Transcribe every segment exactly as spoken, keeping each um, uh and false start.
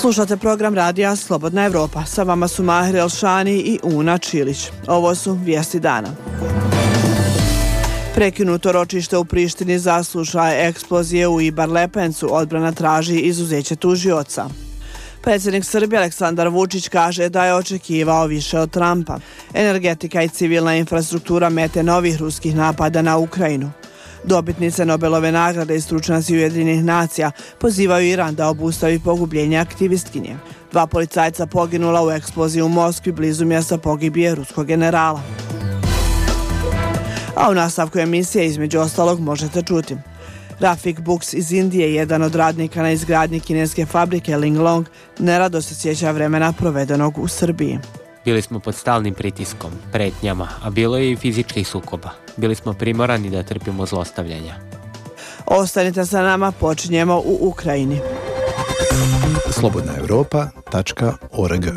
Slušate program radija Slobodna Evropa. Sa vama su Mahir Elšani i Una Čilić. Ovo su vijesti dana. Prekinuto ročište u Prištini za slučaj eksplozije u Ibar Lepencu. Odbrana traži izuzeće tužioca. Predsjednik Srbije Aleksandar Vučić kaže da je očekivao više od Trumpa. Energetika i civilna infrastruktura mete novih ruskih napada na Ukrajinu. Dobitnice Nobelove nagrade i stručnjaci Ujedinjenih nacija pozivaju Iran da obustavi pogubljenje aktivistkinje. Dva policajca poginula u eksploziji u Moskvi blizu mjesta pogibije ruskog generala. A u nastavku emisije između ostalog možete čuti. Rafik Buks iz Indije, jedan od radnika na izgradnji kineske fabrike Linglong, nerado se sjeća vremena provedenog u Srbiji. Bili smo pod stalnim pritiskom, pretnjama, a bilo je i fizičkih sukoba. Bili smo primorani da trpimo zlostavljanja. Ostanite sa nama, počinjemo u Ukrajini. slobodna europa tačka org.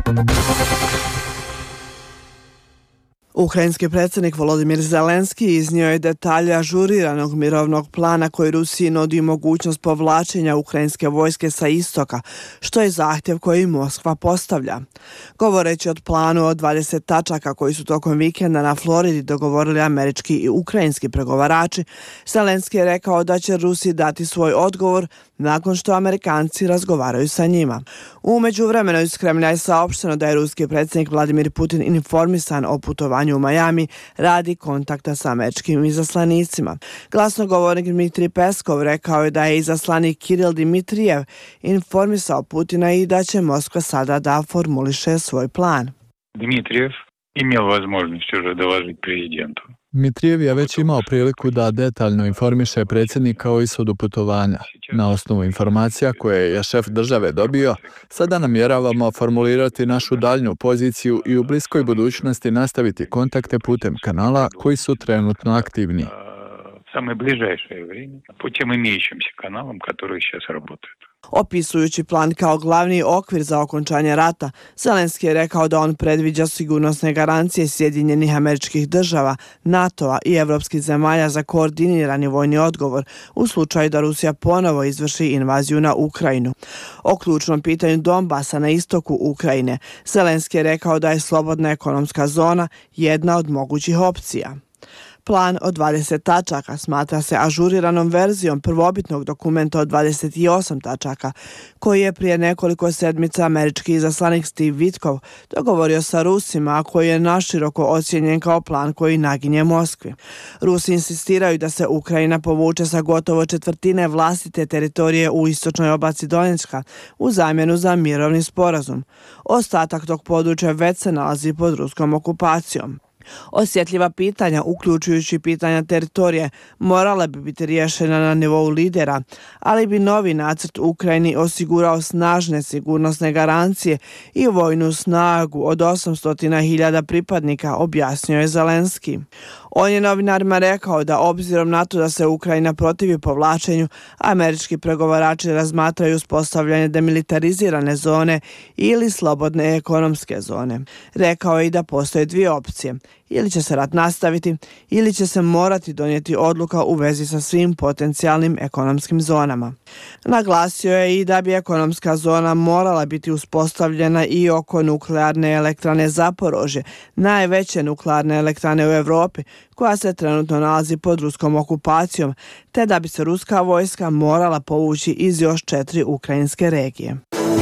Ukrajinski predsjednik Volodimir Zelenski iznio je detalje ažuriranog mirovnog plana koji Rusiji nudi mogućnost povlačenja ukrajinske vojske sa istoka, što je zahtjev koji Moskva postavlja. Govoreći o planu od dvadeset tačaka koji su tokom vikenda na Floridi dogovorili američki i ukrajinski pregovarači, Zelenski je rekao da će Rusiji dati svoj odgovor nakon što Amerikanci razgovaraju sa njima. U međuvremenu iz Kremlja je saopšteno da je ruski predsjednik Vladimir Putin informisan o putovanju u Miami radi kontakta sa američkim izaslanicima. Glasnogovornik Dmitrij Peskov rekao je da je izaslanik Kiril Dmitrijev informisao Putina i da će Moskva sada da formuliše svoj plan. Dmitrijev imao возможность уже доложить президенту. Dmitrijev je već imao priliku da detaljno informiše predsjednika o ishodu putovanja. Na osnovu informacija koje je šef države dobio, sada namjeravamo formulirati našu daljnju poziciju i u bliskoj budućnosti nastaviti kontakte putem kanala koji su trenutno aktivni. Самое ближайшее время путем имеющимся каналам, которые сейчас работают. Opisujući plan kao glavni okvir za okončanje rata, Zelenski je rekao da on predviđa sigurnosne garancije Sjedinjenih Američkih Država, NATO-a i evropskih zemalja za koordinirani vojni odgovor u slučaju da Rusija ponovo izvrši invaziju na Ukrajinu. O ključnom pitanju Donbasa na istoku Ukrajine, Zelenski je rekao da je slobodna ekonomska zona jedna od mogućih opcija. Plan od dvadeset tačaka smatra se ažuriranom verzijom prvobitnog dokumenta od dvadeset osam tačaka, koji je prije nekoliko sedmica američki izaslanik Steve Witkov dogovorio sa Rusima, a koji je naširoko ocijenjen kao plan koji naginje Moskvi. Rusi insistiraju da se Ukrajina povuče sa gotovo četvrtine vlastite teritorije u istočnoj oblasti Donjecka u zamjenu za mirovni sporazum. Ostatak tog područja već se nalazi pod ruskom okupacijom. Osjetljiva pitanja, uključujući pitanja teritorije, morala bi biti riješena na nivou lidera, ali bi novi nacrt Ukrajini osigurao snažne sigurnosne garancije i vojnu snagu od osamsto hiljada pripadnika, objasnio je Zelenski. On je novinarima rekao da obzirom na to da se Ukrajina protivi povlačenju, američki pregovarači razmatraju uspostavljanje demilitarizirane zone ili slobodne ekonomske zone. Rekao je i da postoje dvije opcije. Ili će se rat nastaviti, ili će se morati donijeti odluka u vezi sa svim potencijalnim ekonomskim zonama. Naglasio je i da bi ekonomska zona morala biti uspostavljena i oko nuklearne elektrane Zaporožje, najveće nuklearne elektrane u Europi, koja se trenutno nalazi pod ruskom okupacijom, te da bi se ruska vojska morala povući iz još četiri ukrajinske regije.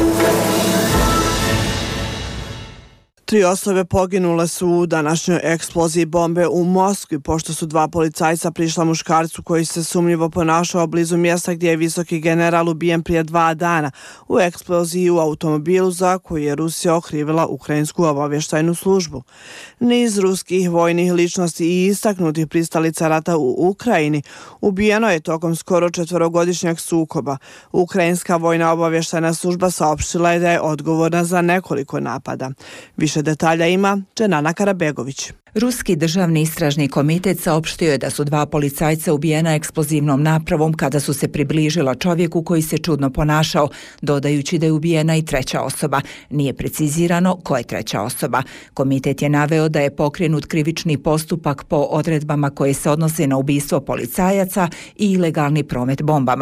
Tri osobe poginule su u današnjoj eksploziji bombe u Moskvi, pošto su dva policajca prišla muškarcu koji se sumnjivo ponašao blizu mjesta gdje je visoki general ubijen prije dva dana u eksploziji u automobilu za koju je Rusija okrivila ukrajinsku obavještajnu službu. Niz ruskih vojnih ličnosti i istaknutih pristalica rata u Ukrajini ubijeno je tokom skoro četverogodišnjeg sukoba. Ukrajinska vojna obavještajna služba saopštila je da je odgovorna za nekoliko napada. Više detalja ima Dženana Karabegović. Ruski državni istražni komitet saopštio je da su dva policajca ubijena eksplozivnom napravom kada su se približila čovjeku koji se čudno ponašao, dodajući da je ubijena i treća osoba. Nije precizirano ko je treća osoba. Komitet je naveo da je pokrenut krivični postupak po odredbama koje se odnose na ubistvo policajaca i ilegalni promet bombama.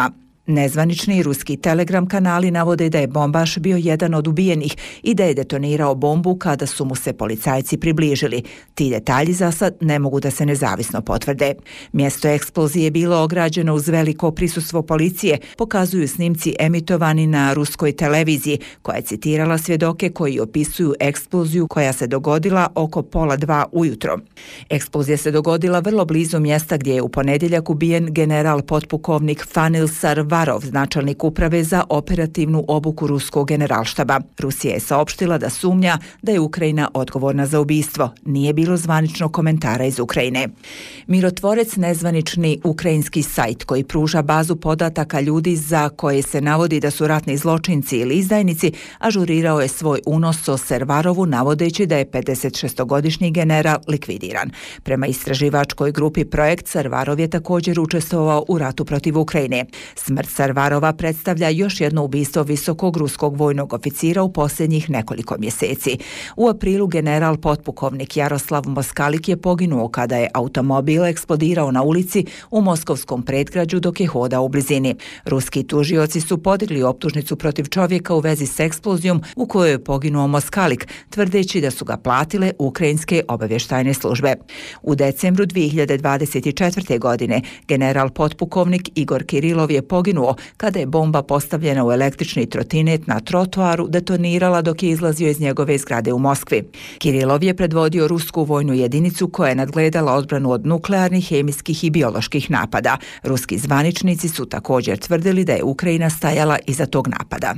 Nezvanični ruski telegram kanali navode da je bombaš bio jedan od ubijenih i da je detonirao bombu kada su mu se policajci približili. Ti detalji za sad ne mogu da se nezavisno potvrde. Mjesto eksplozije je bilo ograđeno uz veliko prisustvo policije, pokazuju snimci emitovani na ruskoj televiziji, koja je citirala svjedoke koji opisuju eksploziju koja se dogodila oko pola dva ujutro. Eksplozija se dogodila vrlo blizu mjesta gdje je u ponedjeljak ubijen general potpukovnik Fanil Sarvarov, načelnik uprave za operativnu obuku ruskog generalštaba. Rusija je saopštila da sumnja da je Ukrajina odgovorna za ubistvo. Nije bilo zvaničnog komentara iz Ukrajine. Mirotvorec, nezvanični ukrajinski sajt koji pruža bazu podataka ljudi za koje se navodi da su ratni zločinci ili izdajnici, ažurirao je svoj unos o Servarovu navodeći da je pedesetšestogodišnji general likvidiran. Prema istraživačkoj grupi Projekt, Servarov je također učestvovao u ratu protiv Ukrajine. Smrt Servarova predstavlja još jedno ubistvo visokog ruskog vojnog oficira u posljednjih nekoliko mjeseci. U aprilu general potpukovnik Jaroslav Moskalik je poginuo kada je automobil eksplodirao na ulici u moskovskom predgrađu dok je hodao u blizini. Ruski tužioci su podigli optužnicu protiv čovjeka u vezi s eksplozijom u kojoj je poginuo Moskalik, tvrdeći da su ga platile ukrajinske obavještajne službe. U decembru dvije hiljade dvadeset četvrte. godine general potpukovnik Igor Kirilov je poginuo kada je bomba postavljena u električni trotinet na trotoaru detonirala dok je izlazio iz njegove zgrade u Moskvi. Kirilov je predvodio rusku vojnu jedinicu koja je nadgledala odbranu od nuklearnih, hemijskih i bioloških napada. Ruski zvaničnici su također tvrdili da je Ukrajina stajala iza tog napada.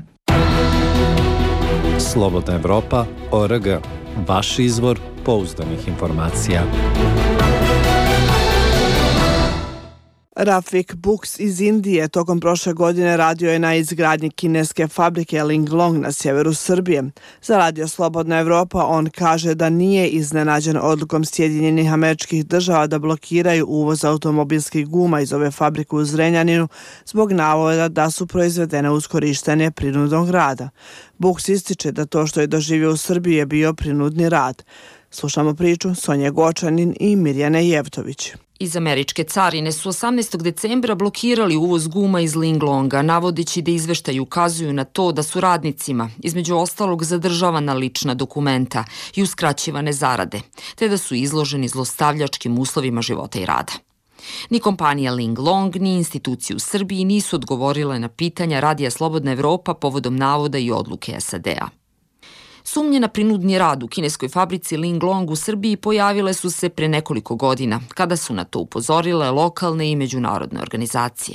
Slobodna Evropa, O R G. Vaš izvor pouzdanih informacija. Rafik Buks iz Indije tokom prošle godine radio je na izgradnji kineske fabrike Linglong na sjeveru Srbije. Za radio Slobodna Evropa on kaže da nije iznenađen odlukom Sjedinjenih Američkih Država da blokiraju uvoz automobilskih guma iz ove fabrike u Zrenjaninu zbog navoda da su proizvedene uz korištenje prinudnog rada. Buks ističe da to što je doživio u Srbiji je bio prinudni rad. Slušamo priču Sonje Gočanin i Mirjane Jevtović. Iz američke carine su osamnaestog decembra blokirali uvoz guma iz Linglonga, navodeći da izveštaji ukazuju na to da su radnicima, između ostalog, zadržavana lična dokumenta i uskraćivane zarade, te da su izloženi zlostavljačkim uslovima života i rada. Ni kompanija Linglong, ni institucije u Srbiji nisu odgovorile na pitanja Radija Slobodna Evropa povodom navoda i odluke S A D-a. Sumnje na prinudni rad u kineskoj fabrici Linglong u Srbiji pojavile su se pre nekoliko godina, kada su na to upozorile lokalne i međunarodne organizacije.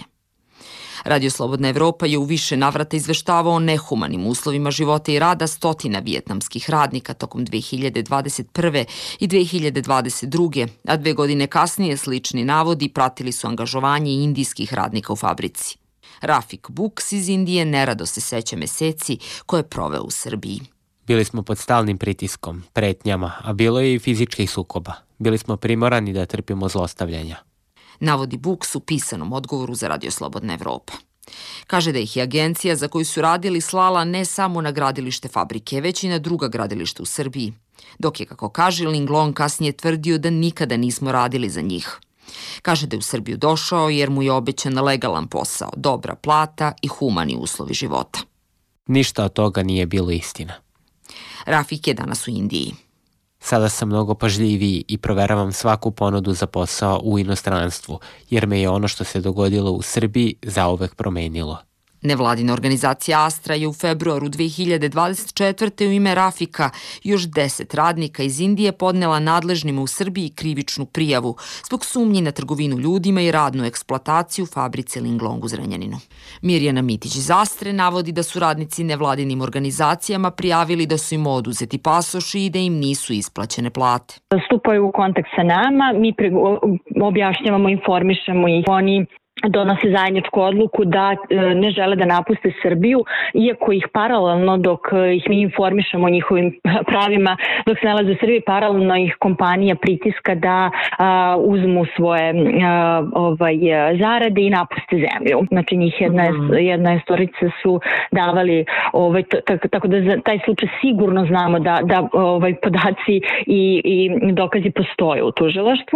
Radio Slobodna Evropa je u više navrata izveštavao o nehumanim uslovima života i rada stotina vijetnamskih radnika tokom dve hiljade dvadeset prve. i dve hiljade dvadeset druge. a dve godine kasnije slični navodi pratili su angažovanje indijskih radnika u fabrici. Rafik Buks iz Indije nerado se seća meseci koje je proveo u Srbiji. Bili smo pod stalnim pritiskom, pretnjama, a bilo je i fizičkih sukoba. Bili smo primorani da trpimo zlostavljanja. Navodi Buks u pisanom odgovoru za Radio Slobodna Evropa. Kaže da ih je agencija za koju su radili slala ne samo na gradilište fabrike, već i na druga gradilišta u Srbiji. Dok je, kako kaže, Linglong kasnije tvrdio da nikada nismo radili za njih. Kaže da je u Srbiju došao jer mu je obećan legalan posao, dobra plata i humani uslovi života. Ništa od toga nije bilo istina. Rafik je danas u Indiji. Sada sam mnogo pažljiviji i proveravam svaku ponudu za posao u inostranstvu, jer me je ono što se dogodilo u Srbiji zauvek promenilo. Nevladina organizacija Astra je u februaru dve hiljade dvadeset četvrte. u ime Rafika još deset radnika iz Indije podnela nadležnima u Srbiji krivičnu prijavu zbog sumnji na trgovinu ljudima i radnu eksploataciju fabrice Linglong u Zrenjaninu. Mirjana Mitić iz Astre navodi da su radnici nevladinim organizacijama prijavili da su im oduzeti pasoši i da im nisu isplaćene plate. Stupaju u kontakt sa nama, mi objašnjavamo, informišemo ih, oni donose zajedničku odluku da ne žele da napuste Srbiju, iako ih paralelno, dok ih mi informišemo o njihovim pravima, dok se nalaze u Srbiji, paralelno ih kompanija pritiska da a, uzmu svoje a, ovaj, zarade i napuste zemlju. Znači njih jedna, jedna istorica su davali, ovaj, tako, tako da za taj slučaj sigurno znamo da, da ovaj, podaci i, i dokazi postoje u tužilaštvu.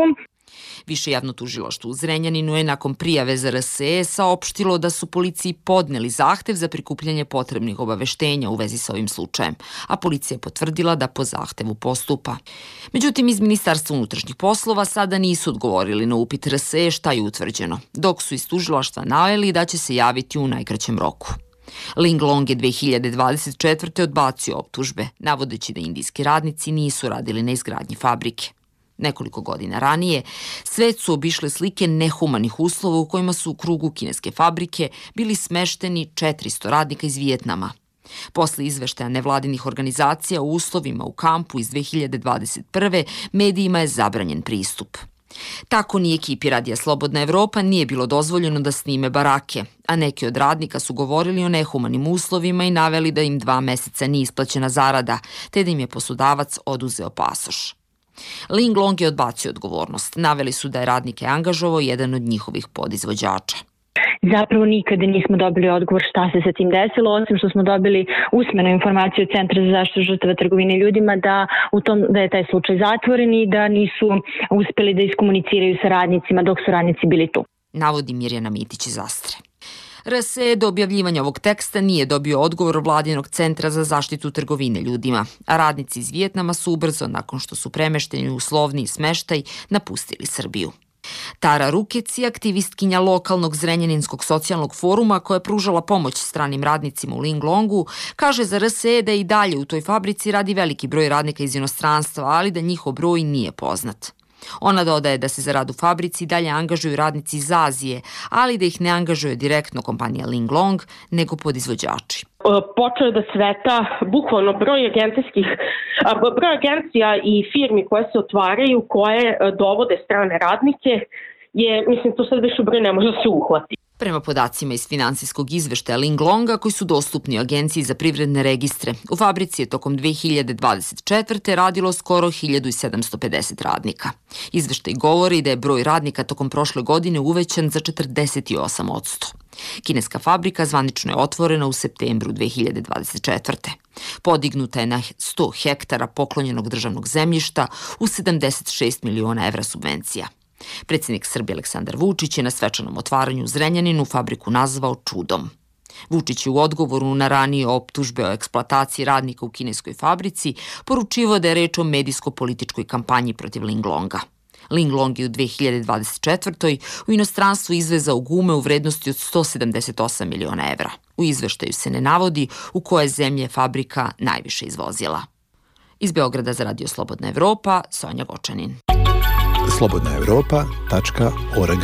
Više javno tužilaštvo u Zrenjaninu je nakon prijave za R S E saopštilo da su policiji podneli zahtev za prikupljanje potrebnih obaveštenja u vezi sa ovim slučajem, a policija je potvrdila da po zahtevu postupa. Međutim, iz Ministarstva unutrašnjih poslova sada nisu odgovorili na upit R S E šta je utvrđeno, dok su iz tužilaštva naveli da će se javiti u najkraćem roku. Linglong je dve hiljade dvadeset četvrte odbacio optužbe, navodeći da indijski radnici nisu radili na izgradnji fabrike. Nekoliko godina ranije, svet su obišle slike nehumanih uslova u kojima su u krugu kineske fabrike bili smešteni četiristo radnika iz Vijetnama. Posle izveštaja nevladinih organizacija o uslovima u kampu iz dve hiljade dvadeset prve medijima je zabranjen pristup. Tako ni ekipi Radija Slobodna Evropa nije bilo dozvoljeno da snime barake, a neki od radnika su govorili o nehumanim uslovima i naveli da im dva meseca nije isplaćena zarada, te da im je poslodavac oduzeo pasoš. Linglong je odbacio odgovornost. Naveli su da je radnike angažovao jedan od njihovih podizvođača. Zapravo nikada nismo dobili odgovor šta se sa tim desilo, osim što smo dobili usmenu informaciju od Centra za zaštitu žrtava trgovine ljudima da, u tom, da je taj slučaj zatvoren i da nisu uspeli da iskomuniciraju sa radnicima dok su radnici bili tu. Navodi Mirjana Mitić iz Astre. R S E do objavljivanja ovog teksta nije dobio odgovor Vladinog centra za zaštitu trgovine ljudima, a radnici iz Vijetnama su ubrzo, nakon što su premešteni u uslovniji smeštaj, napustili Srbiju. Tara Rukec je aktivistkinja lokalnog Zrenjaninskog socijalnog foruma koja je pružala pomoć stranim radnicima u Linglongu, kaže za R S E da i dalje u toj fabrici radi veliki broj radnika iz inostranstva, ali da njihov broj nije poznat. Ona dodaje da se za rad u fabrici dalje angažuju radnici iz Azije, ali da ih ne angažuje direktno kompanija Linglong, nego podizvođači. Počeo je da sveta bukvalno broj agencijskih, broj agencija i firmi koje se otvaraju, koje dovode strane radnike, je, mislim, to sad više broj ne može se uhvati. Prema podacima iz finansijskog izveštaja Linglonga koji su dostupni Agenciji za privredne registre, u fabrici je tokom dve hiljade dvadeset četvrte radilo skoro hiljadu sedamsto pedeset radnika. Izveštaj govori da je broj radnika tokom prošle godine uvećan za četrdeset osam posto. Kineska fabrika zvanično je otvorena u septembru dve hiljade dvadeset četvrte. Podignuta je na sto hektara poklonjenog državnog zemljišta u sedamdeset šest miliona evra subvencija. Predsjednik Srbije Aleksandar Vučić je na svečanom otvaranju u Zrenjaninu fabriku nazvao čudom. Vučić je u odgovoru na ranije optužbe o eksploataciji radnika u kineskoj fabrici poručivao da je reč o medijsko-političkoj kampanji protiv Linglonga. Linglong je u dve hiljade dvadeset četvrtoj u inostranstvu izvezao gume u vrednosti od sto sedamdeset osam miliona evra. U izveštaju se ne navodi u koje zemlje je fabrika najviše izvozila. Iz Beograda za Radio Slobodna Evropa, Sonja Gočanin. slobodna evropa tačka org.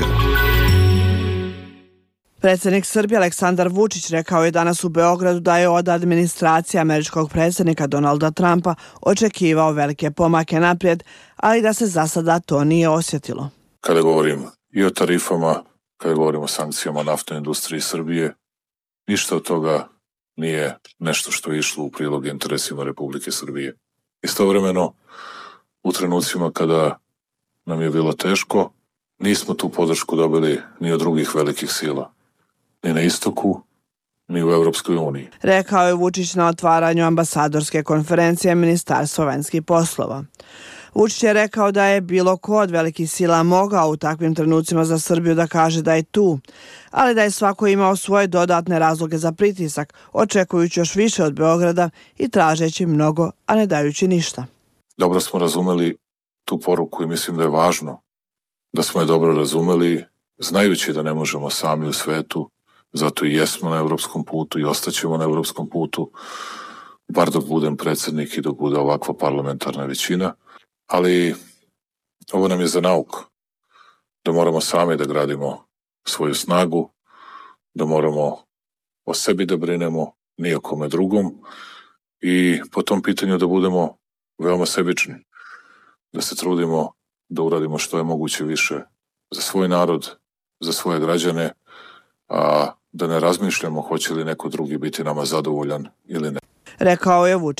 Predsjednik Srbije Aleksandar Vučić rekao je danas u Beogradu da je od administracije američkog predsjednika Donalda Trumpa očekivao velike pomake naprijed, ali da se za sada to nije osjetilo. Kada govorim i o tarifama, kada govorim o sankcijama naftnoj industriji Srbije, ništa od toga nije nešto što je išlo u prilog interesima Republike Srbije. Istovremeno, u trenucima kada nam je bilo teško, nismo tu podršku dobili ni od drugih velikih sila, ni na istoku, ni u Evropskoj uniji. Rekao je Vučić na otvaranju ambasadorske konferencije Ministarstva vanjskih poslova. Vučić je rekao da je bilo ko od velikih sila mogao u takvim trenucima za Srbiju da kaže da je tu, ali da je svako imao svoje dodatne razloge za pritisak, očekujući još više od Beograda i tražeći mnogo, a ne dajući ništa. Dobro smo razumeli tu poruku i mislim da je važno da smo je dobro razumeli, znajući da ne možemo sami u svetu, zato i jesmo na evropskom putu i ostaćemo na evropskom putu, bar dok budem predsjednik i dok bude ovakva parlamentarna većina, ali ovo nam je za nauku, da moramo sami da gradimo svoju snagu, da moramo o sebi da brinemo, ni o kome drugom i po tom pitanju da budemo veoma sebični, da se trudimo da uradimo što je moguće više za svoj narod, za svoje građane, a da ne razmišljamo hoće li neko drugi biti nama zadovoljan ili ne. Rekao je Vučić.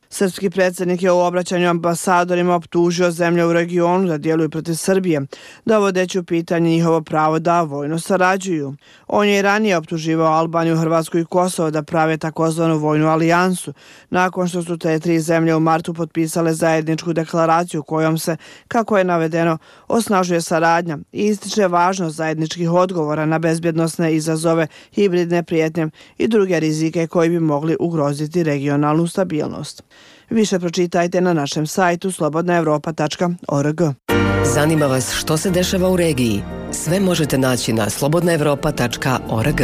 Srpski predsjednik je u obraćanju ambasadorima optužio zemlje u regionu da djeluju protiv Srbije, dovodeći u pitanje njihovo pravo da vojno sarađuju. On je i ranije optuživao Albaniju, Hrvatsku i Kosovo da prave takozvanu vojnu alijansu, nakon što su te tri zemlje u martu potpisale zajedničku deklaraciju kojom se, kako je navedeno, osnažuje saradnja i ističe važnost zajedničkih odgovora na bezbjednosne izazove, hibridne prijetnje i druge rizike koji bi mogli ugroziti regionalnu stabilnost. Više pročitajte na našem sajtu slobodna europa tačka org. Zanima vas što se dešava u regiji? Sve možete naći na slobodna europa tačka org.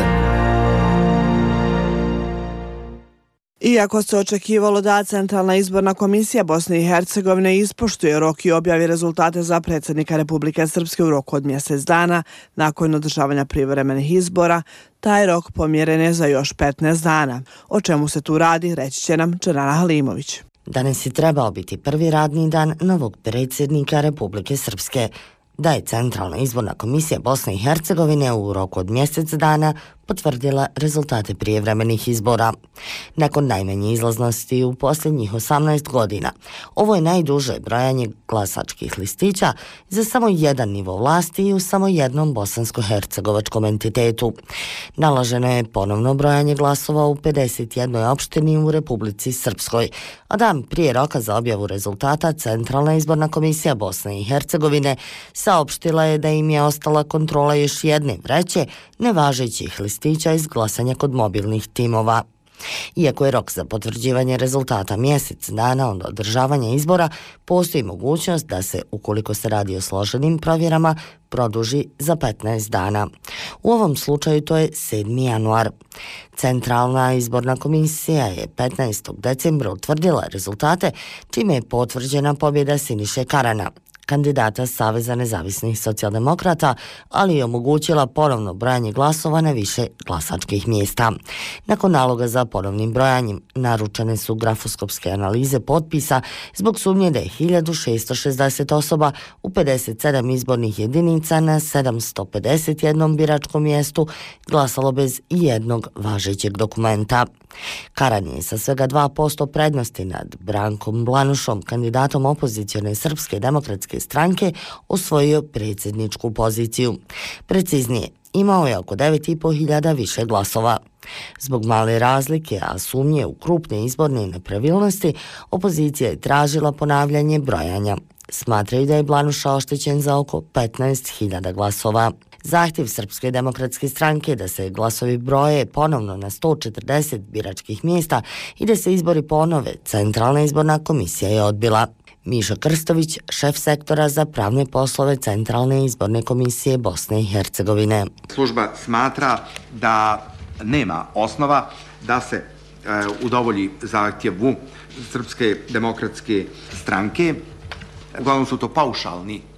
Iako se očekivalo da Centralna izborna komisija Bosne i Hercegovine ispoštuje rok i objavi rezultate za predsjednika Republike Srpske u roku od mjesec dana nakon održavanja privremenih izbora, taj rok pomjeren je za još petnaest dana. O čemu se tu radi, reći će nam Dženana Halimović. Danas je trebao biti prvi radni dan novog predsjednika Republike Srpske. Da je Centralna izborna komisija Bosne i Hercegovine u roku od mjesec dana potvrdila rezultate prijevremenih izbora. Nakon najmanje izlaznosti u posljednjih osamnaest godina, ovo je najduže brojanje glasačkih listića za samo jedan nivo vlasti i u samo jednom bosansko-hercegovačkom entitetu. Naloženo je ponovno brojanje glasova u pedeset jednoj opštini u Republici Srpskoj, a dan prije roka za objavu rezultata Centralna izborna komisija Bosne i Hercegovine saopštila je da im je ostala kontrola još jedne vreće nevažećih listića iz glasanja kod mobilnih timova. Iako je rok za potvrđivanje rezultata mjesec dana od održavanja izbora, postoji mogućnost da se, ukoliko se radi o složenim provjerama, produži za petnaest dana. U ovom slučaju to je sedmi januar. Centralna izborna komisija je petnaestog decembra utvrdila rezultate, čime je potvrđena pobjeda Siniše Karana, kandidata Saveza nezavisnih socijaldemokrata, ali je omogućila ponovno brojanje glasova na više glasačkih mjesta. Nakon naloga za ponovnim brojanjem, naručene su grafoskopske analize potpisa zbog sumnje da je hiljadu šesto šezdeset osoba u pedeset sedam izbornih jedinica na sedamsto pedeset jednom biračkom mjestu glasalo bez ijednog važećeg dokumenta. Karan je sa svega dva posto prednosti nad Brankom Blanušom, kandidatom opozicione Srpske demokratske stranke, osvojio predsjedničku poziciju. Preciznije, imao je oko devet i po hiljada više glasova. Zbog male razlike, a sumnje u krupne izborne nepravilnosti, opozicija je tražila ponavljanje brojanja. Smatraju da je Blanuša oštećen za oko petnaest hiljada glasova. Zahtjev Srpske demokratske stranke da se glasovi broje ponovno na sto četrdeset biračkih mjesta i da se izbori ponove, Centralna izborna komisija je odbila. Miša Krstović, šef sektora za pravne poslove Centralne izborne komisije Bosne i Hercegovine. Služba smatra da nema osnova da se e, udovolji zahtjevu Srpske demokratske stranke. Uglavnom su to paušalni e,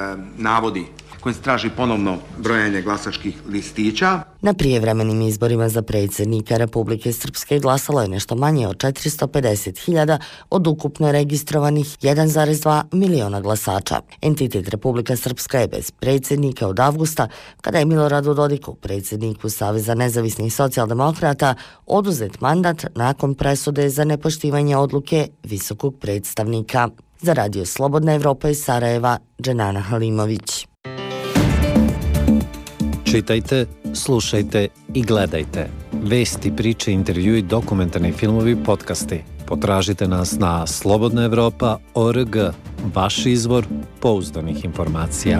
navodi kojim se traži ponovno brojanje glasačkih listića. Na prijevremenim izborima za predsjednika Republike Srpske glasalo je nešto manje od četiristo pedeset hiljada od ukupno registrovanih jedan zarez dva miliona glasača. Entitet Republika Srpska je bez predsjednika od avgusta, kada je Miloradu Dodiku, predsjedniku Saveza nezavisnih socijaldemokrata, oduzet mandat nakon presude za nepoštivanje odluke visokog predstavnika. Za Radio Slobodna Evropa iz Sarajeva, Dženana Halimović. Čitajte, slušajte i gledajte. Vesti, priče, intervjui, dokumentarni filmovi, podcasti. Potražite nas na slobodna evropa tačka org, vaš izvor pouzdanih informacija.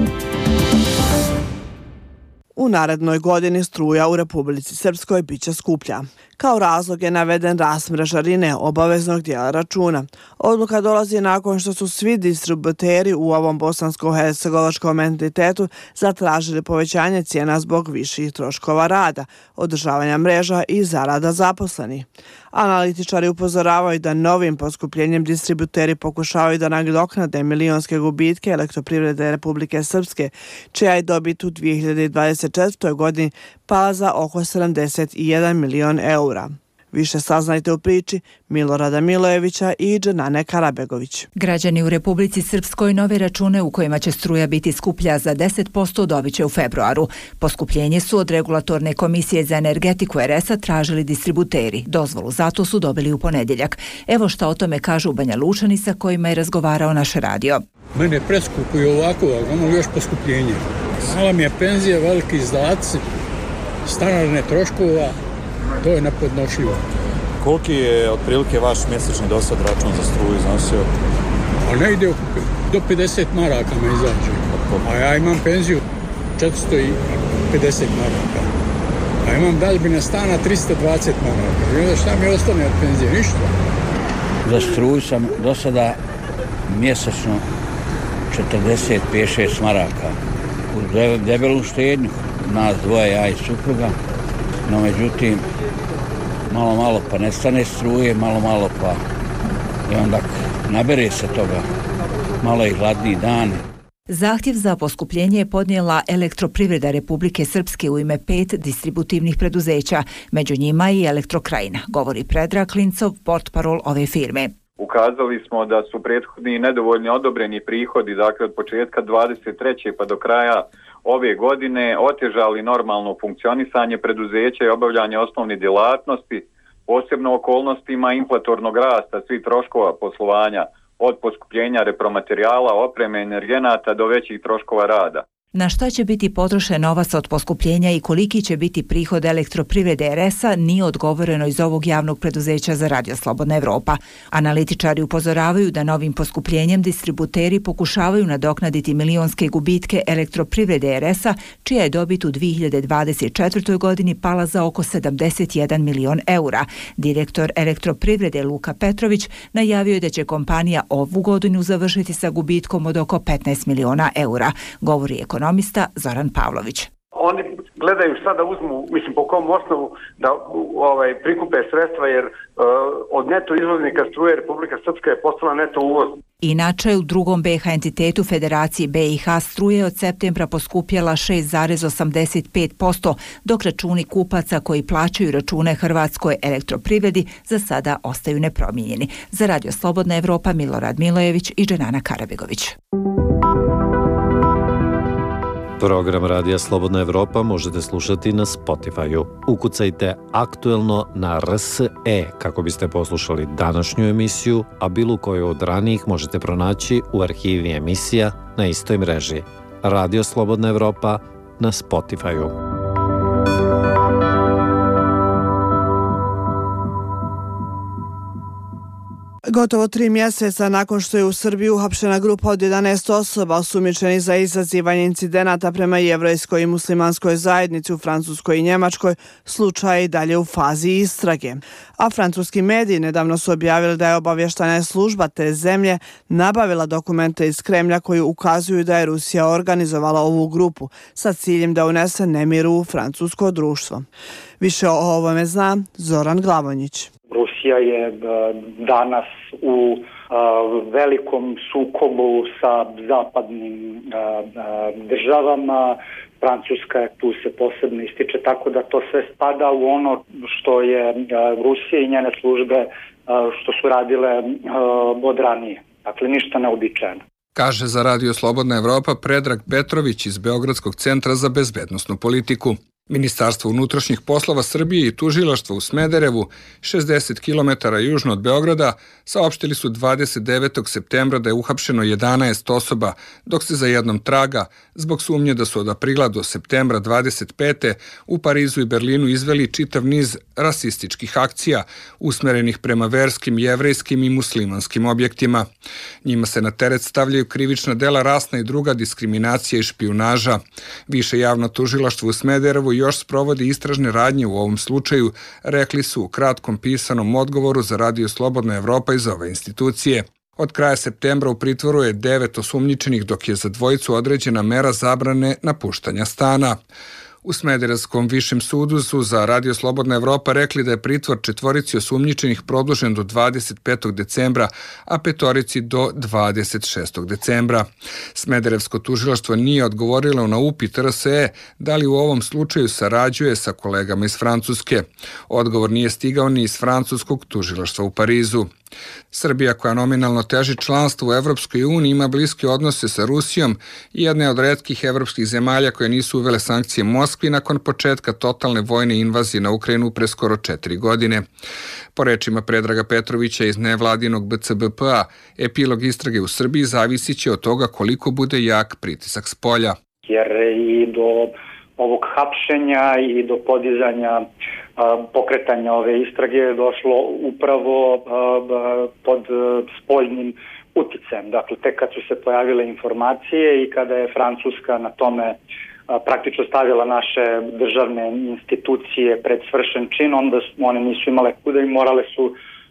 U narednoj godini struja u Republici Srpskoj biće skuplja. Kao razlog je naveden rast mrežarine obaveznog dijela računa. Odluka dolazi nakon što su svi distributeri u ovom bosansko-hercegovačkom entitetu zatražili povećanje cijena zbog viših troškova rada, održavanja mreža i zarada zaposlenih. Analitičari upozoravaju da novim poskupljenjem distributeri pokušavaju da nadoknade milionske gubitke Elektroprivrede Republike Srpske, čija je dobit u dvije hiljade dvadeset četvrtoj godini pala za oko sedamdeset jedan milion eura. Više saznajte u priči Milorada Milojevića i Dženane Karabegović. Građani u Republici Srpskoj nove račune u kojima će struja biti skuplja za deset posto dobit će u februaru. Poskupljenje su od Regulatorne komisije za energetiku er es a tražili distributeri. Dozvolu zato su dobili u ponedjeljak. Evo šta o tome kažu Banja Lučani sa kojima je razgovarao naš radio. Mene preskupo i ovako, ali još poskupljenje. Mala mi je penzija, veliki izdaci, stanarne troškova, to je nepodnošljivo. Koliki je otprilike vaš mjesečni dosad račun za struju iznosio? A ne ide do pedeset maraka me izađe. A ja imam penziju četiristo pedeset maraka. A imam dažbine stana tristo dvadeset maraka. I onda šta mi ostane od penzije? Ništa. Za struju sam do sada mjesečno četrdeset pet šest maraka. Uz debelu štednju, nas dvoje, ja i supruga. No međutim, malo malo pa nestane struje, malo malo pa i onda nabere se toga. Malo i hladniji dan. Zahtjev za poskupljenje je podnijela Elektroprivreda Republike Srpske u ime pet distributivnih preduzeća, među njima i Elektrokrajina, govori Predrag Klincov, portparol ove firme. Ukazali smo da su prethodni nedovoljni odobreni prihodi, dakle od početka dvadeset treće pa do kraja ove godine, otežali normalno funkcionisanje preduzeća i obavljanje osnovne djelatnosti, posebno okolnostima inflatornog rasta svih troškova poslovanja, od poskupljenja repromaterijala, opreme, energenata do većih troškova rada. Na šta će biti potrošen novac od poskupljenja i koliki će biti prihod Elektroprivrede er es a nije odgovoreno iz ovog javnog preduzeća za Radio Slobodna Evropa. Analitičari upozoravaju da novim poskupljenjem distributeri pokušavaju nadoknaditi milionske gubitke Elektroprivrede er es a, čija je dobit u dvije hiljade dvadeset četvrtoj godini pala za oko sedamdeset jedan milion eura. Direktor Elektroprivrede Luka Petrović najavio je da će kompanija ovu godinu završiti sa gubitkom od oko petnaest miliona eura, govori ekonomista ekonomista Zoran Pavlović. Oni gledaju šta da uzmu, mislim po kom osnovu da ovaj, prikupe sredstva jer uh, od neto izvoznika struje Republika Srpska je postala neto uvoz. Inače, u drugom be ha entitetu Federacije be i ha struje od septembra poskupjela šest zarez osamdeset pet posto, dok računi kupaca koji plaćaju račune Hrvatskoj elektroprivredi za sada ostaju nepromijenjeni. Za Radio Slobodna Evropa Milorad Milojević i Dženana Karabegović. Program Radija Slobodna Evropa možete slušati na Spotify-u. Ukucajte aktuelno na er es e kako biste poslušali današnju emisiju, a bilo koju od ranijih možete pronaći u arhivi emisija na istoj mreži. Radio Slobodna Evropa na Spotify-u. Gotovo tri mjeseca nakon što je u Srbiji uhapšena grupa od jedanaest osoba osumnjičenih za izazivanje incidenata prema jevrejskoj i muslimanskoj zajednici u Francuskoj i Njemačkoj, slučaj je i dalje u fazi istrage. A francuski mediji nedavno su objavili da je obavještajna služba te zemlje nabavila dokumente iz Kremlja koji ukazuju da je Rusija organizovala ovu grupu sa ciljem da unese nemir u francusko društvo. Više o ovome zna Zoran Glavonjić. Rusija je danas u velikom sukobu sa zapadnim državama. Francuska je tu se posebno ističe, tako da to sve spada u ono što je Rusija i njene službe što su radile od ranije. Dakle, ništa neobičajeno. Kaže za Radio Slobodna Evropa Predrag Petrović iz Beogradskog centra za bezbednosnu politiku. Ministarstvo unutrašnjih poslova Srbije i tužilaštvo u Smederevu, šezdeset kilometara južno od Beograda, saopštili su dvadeset devetog septembra da je uhapšeno jedanaest osoba, dok se za jednom traga, zbog sumnje da su od aprila do septembra dvadeset pete u Parizu i Berlinu izveli čitav niz rasističkih akcija, usmerenih prema verskim, jevrejskim i muslimanskim objektima. Njima se na teret stavljaju krivična dela rasna i druga diskriminacija i špijunaža. Više javno tužilaštvo u Smederevu još sprovodi istražne radnje u ovom slučaju, rekli su u kratkom pisanom odgovoru za Radio Slobodna Evropa iz ove institucije. Od kraja septembra u pritvoru je devet osumnjičenih, dok je za dvojicu određena mera zabrane napuštanja stana. U Smederevskom višem sudu su za Radio Slobodna Evropa rekli da je pritvor četvorici osumnjičenih produžen do dvadeset petog decembra, a petorici do dvadeset šestog decembra. Smederevsko tužilaštvo nije odgovorilo na upit R S E da li u ovom slučaju sarađuje sa kolegama iz Francuske. Odgovor nije stigao ni iz francuskog tužilaštva u Parizu. Srbija, koja nominalno teži članstvo u Evropskoj uniji, ima bliske odnose sa Rusijom i jedna je od retkih evropskih zemalja koje nisu uvele sankcije Moskvi nakon početka totalne vojne invazije na Ukrajinu pre skoro četiri godine. Po rečima Predraga Petrovića iz nevladinog B C B P-a, epilog istrage u Srbiji zavisiće od toga koliko bude jak pritisak s polja. Jer i do ovog hapšenja i do podizanja pokretanja ove istrage je došlo upravo pod spoljnim uticajem. Dakle, tek kad su se pojavile informacije i kada je Francuska na tome praktično stavila naše državne institucije pred svršen čin, onda one nisu imale kuda i morale su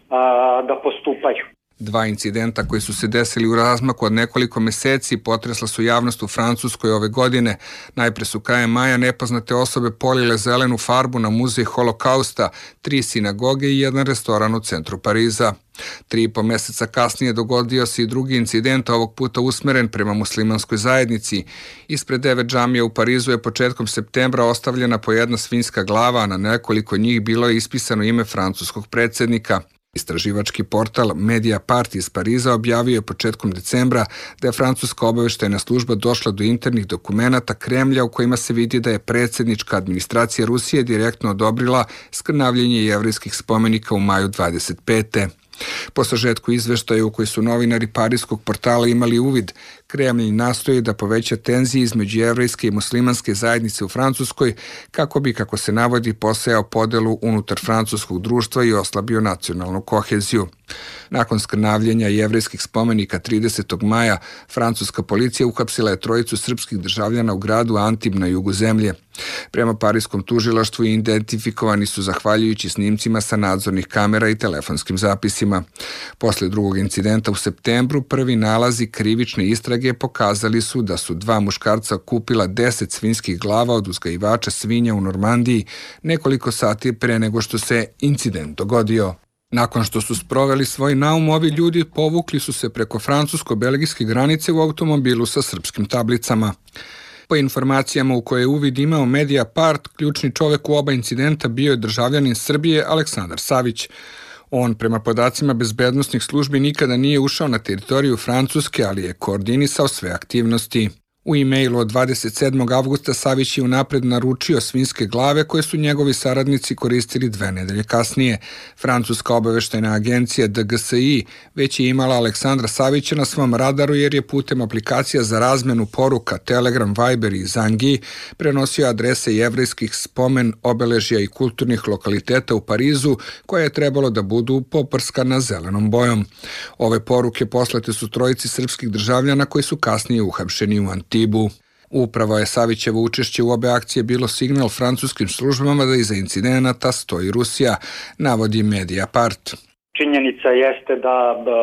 da postupaju. Dva incidenta koji su se desili u razmaku od nekoliko meseci potresla su javnost u Francuskoj ove godine. Najpre su krajem maja nepoznate osobe polile zelenu farbu na muzej Holokausta, tri sinagoge i jedan restoran u centru Pariza. Tri i po meseca kasnije dogodio se i drugi incident, ovog puta usmeren prema muslimanskoj zajednici. Ispred devet džamija u Parizu je početkom septembra ostavljena po jedna svinjska glava, a na nekoliko njih bilo je ispisano ime francuskog predsjednika. Istraživački portal Mediapart iz Pariza objavio je početkom decembra da je francuska obaveštajna služba došla do internih dokumenata Kremlja u kojima se vidi da je predsjednička administracija Rusije direktno odobrila skrnavljenje jevrejskih spomenika u maju dvadeset pete. Po sažetku izveštaja u koji su novinari parijskog portala imali uvid, Kremlj nastoji da poveća tenzije između jevrejske i muslimanske zajednice u Francuskoj kako bi, kako se navodi, posejao podelu unutar francuskog društva i oslabio nacionalnu koheziju. Nakon skrnavljenja jevrejskih spomenika tridesetog maja, francuska policija uhapsila je trojicu srpskih državljana u gradu Antib na jugu zemlje. Prema parijskom tužilaštvu identifikovani su zahvaljujući snimcima sa nadzornih kamera i telefonskim zapisima. Posle drugog incidenta u septembru, prvi nalazi krivične istrage pokazali su da su dva muškarca kupila deset svinjskih glava od uzgajivača svinja u Normandiji nekoliko sati pre nego što se incident dogodio. Nakon što su sproveli svoj naum, ovi ljudi povukli su se preko francusko-belgijske granice u automobilu sa srpskim tablicama. Po informacijama u koje je uvid imao Mediapart, ključni čovek u oba incidenta bio je državljanin Srbije Aleksandar Savić. On, prema podacima bezbednosnih službi, nikada nije ušao na teritoriju Francuske, ali je koordinisao sve aktivnosti. U e-mailu od dvadeset sedmog avgusta Savić je unapred naručio svinjske glave koje su njegovi saradnici koristili dve nedelje kasnije. Francuska obaveštajna agencija D G S I već je imala Aleksandra Savića na svom radaru jer je putem aplikacija za razmenu poruka Telegram, Viber i Zangi prenosio adrese jevrejskih spomen, obeležja i kulturnih lokaliteta u Parizu koje je trebalo da budu poprskana zelenom bojom. Ove poruke poslate su trojici srpskih državljana koji su kasnije uhapšeni u Antibu. Upravo je Savićevo učešće u obe akcije bilo signal francuskim službama da iza incidenata stoji Rusija, navodi Mediapart. Činjenica jeste da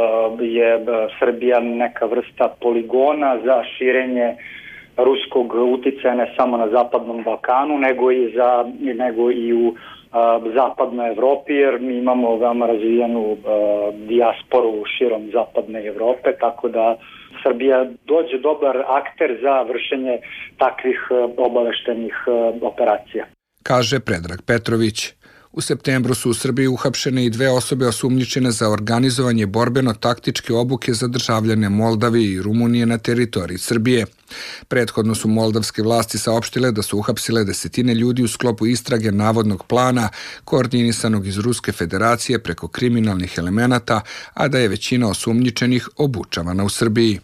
je Srbija neka vrsta poligona za širenje ruskog uticaja ne samo na Zapadnom Balkanu, nego i, za, nego i u Zapadnoj Evropi, jer mi imamo veoma razvijenu dijasporu širom Zapadne Evrope, tako da Srbija dođe dobar akter za vršenje takvih obaveštenih operacija. Kaže Predrag Petrović. U septembru su u Srbiji uhapšene i dve osobe osumnjičene za organizovanje borbeno-taktičke obuke za državljane Moldavije i Rumunije na teritoriji Srbije. Prethodno su moldavske vlasti saopštile da su uhapsile desetine ljudi u sklopu istrage navodnog plana koordinisanog iz Ruske federacije preko kriminalnih elemenata, a da je većina osumnjičenih obučavana u Srbiji.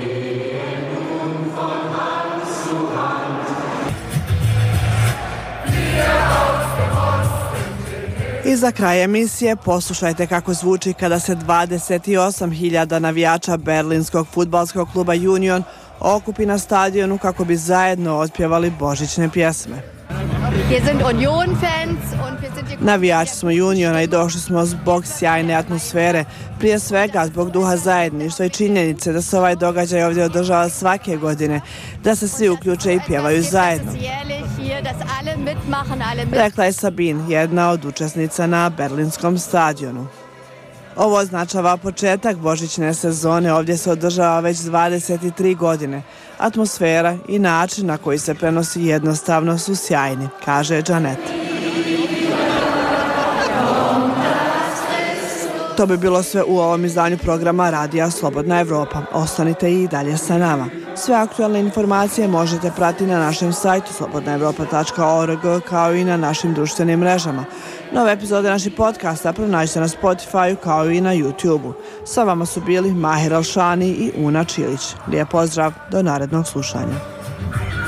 I za kraj emisije poslušajte kako zvuči kada se dvadeset osam hiljada navijača berlinskog fudbalskog kluba Union okupi na stadionu kako bi zajedno otpjevali božićne pjesme. Navijači smo Uniona i došli smo zbog sjajne atmosfere, prije svega zbog duha zajedništva i činjenice da se ovaj događaj ovdje održava svake godine, da se svi uključe i pjevaju zajedno. Rekla je Sabin, jedna od učesnica na Berlinskom stadionu. Ovo označava početak božićne sezone, ovdje se održava već dvadeset tri godine. Atmosfera i način na koji se prenosi jednostavno su sjajni, kaže Džanet. To bi bilo sve u ovom izdanju programa Radija Slobodna Evropa. Ostanite i dalje sa nama. Sve aktualne informacije možete pratiti na našem sajtu slobodna evropa tačka org kao i na našim društvenim mrežama. Nove epizode naših podcasta pronađite na Spotify kao i na YouTube-u. Sa vama su bili Mahir Alšani i Una Čilić. Lijep pozdrav, do narednog slušanja.